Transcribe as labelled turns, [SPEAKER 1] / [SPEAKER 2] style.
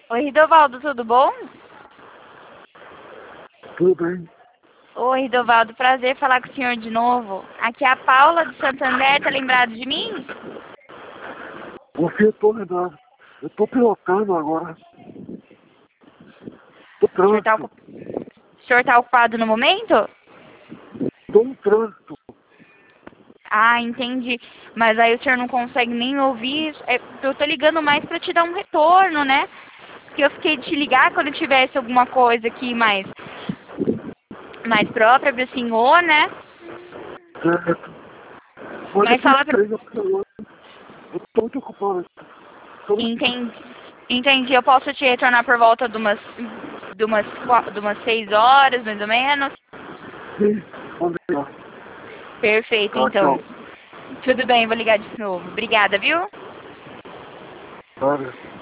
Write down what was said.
[SPEAKER 1] Oi, Ridovaldo, tudo bom?
[SPEAKER 2] Tudo bem.
[SPEAKER 1] Oi, Ridovaldo, prazer falar com o senhor de novo. Aqui é a Paula de Santander, tá lembrado de mim?
[SPEAKER 2] Você, eu tô lembrado. Eu tô pilotando agora. Tô
[SPEAKER 1] O senhor tá,
[SPEAKER 2] trânsito.
[SPEAKER 1] o senhor tá ocupado no momento?
[SPEAKER 2] Tô no trânsito.
[SPEAKER 1] Ah, entendi. Mas aí o senhor não consegue nem ouvir. Eu tô ligando mais pra te dar um retorno, né? Porque eu fiquei de te ligar quando tivesse alguma coisa aqui mais própria pro senhor, né?
[SPEAKER 2] Certo. Mas
[SPEAKER 1] Mas
[SPEAKER 2] depois
[SPEAKER 1] falar
[SPEAKER 2] de
[SPEAKER 1] pra...
[SPEAKER 2] 3 horas, eu tô muito ocupado. Tô muito...
[SPEAKER 1] Entendi. Eu posso te retornar por volta de umas 6 horas, mais ou menos?
[SPEAKER 2] Sim, vamos lá.
[SPEAKER 1] Perfeito,
[SPEAKER 2] Tá,
[SPEAKER 1] então.
[SPEAKER 2] tchau.
[SPEAKER 1] Tudo bem, vou ligar de novo. Obrigada, viu?
[SPEAKER 2] Nada.